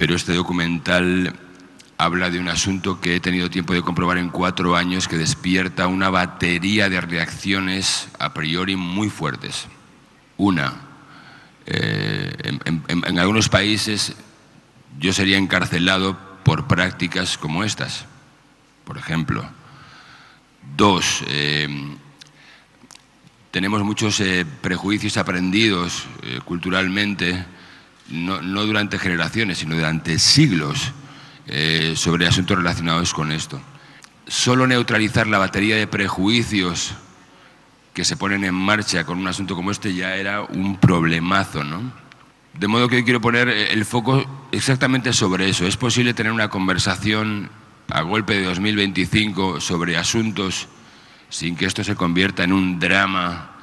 pero este documental habla de un asunto que he tenido tiempo de comprobar en 4 años, que despierta una batería de reacciones a priori muy fuertes. Una, en algunos países yo sería encarcelado por prácticas como estas, por ejemplo. 2, tenemos muchos prejuicios aprendidos culturalmente, no durante generaciones, sino durante siglos, sobre asuntos relacionados con esto. Solo neutralizar la batería de prejuicios que se ponen en marcha con un asunto como este ya era un problemazo, ¿no? De modo que hoy quiero poner el foco exactamente sobre eso. ¿Es posible tener una conversación a golpe de 2025 sobre asuntos sin que esto se convierta en un drama